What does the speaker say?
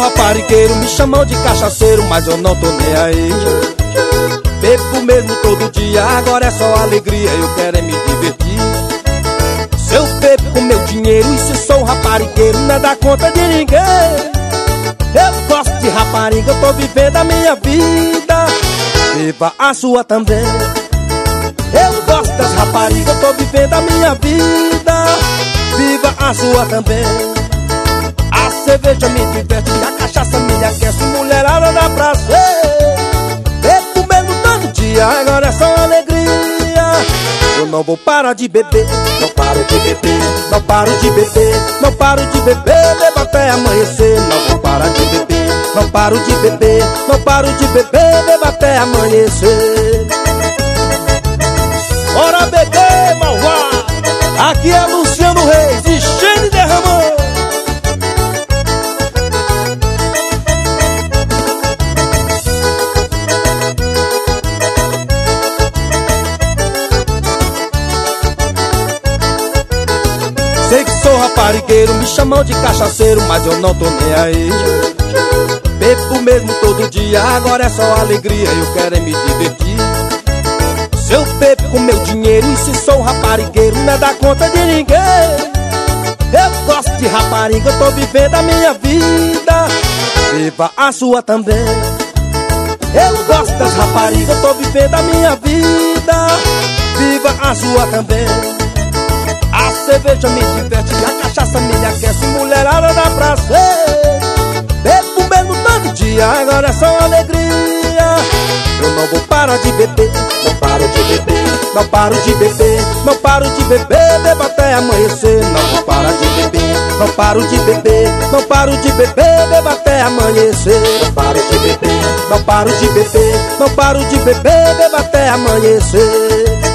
raparigueiro, me chamam de cachaceiro, mas eu não tô nem aí. Bebo mesmo todo dia, agora é só alegria, eu quero é me divertir. Se eu bebo com meu dinheiro e se sou raparigueiro, não é da conta de ninguém. Eu gosto de rapariga, eu tô vivendo a minha vida, viva a sua também. Eu gosto das raparigas, eu tô vivendo a minha vida, viva a sua também. A cerveja me diverte, a cachaça me aquece, mulherada dá prazer. Bebo mesmo todo dia, agora é só alegria. Eu não vou parar de beber, não paro de beber, não paro de beber, não paro de beber, bebo até amanhecer. Não vou parar de beber, não paro de beber, não paro de beber, bebo até amanhecer. Bora beber, malvado! Aqui é Luciano Reis, enchendo e derramando. Sei que sou raparigueiro, me chamam de cachaceiro, mas eu não tô nem aí. Bebo mesmo todo dia, agora é só alegria, eu quero é me divertir. Se eu bebo com meu dinheiro e se sou raparigueiro, não é da conta de ninguém. Eu gosto de rapariga, eu tô vivendo a minha vida, viva a sua também. Eu gosto das raparigas, eu tô vivendo a minha vida, viva a sua também. A cerveja me diverte, a cachaça me aquece, mulherada dá prazer. Bebo mesmo todo dia, agora é só alegria. Eu não vou parar de beber, não paro de beber, não paro de beber, não paro de beber, bebo até amanhecer. Não vou parar de beber, não paro de beber, não paro de beber, bebo até amanhecer. Não paro de beber, não paro de beber, não paro de beber, bebo até amanhecer.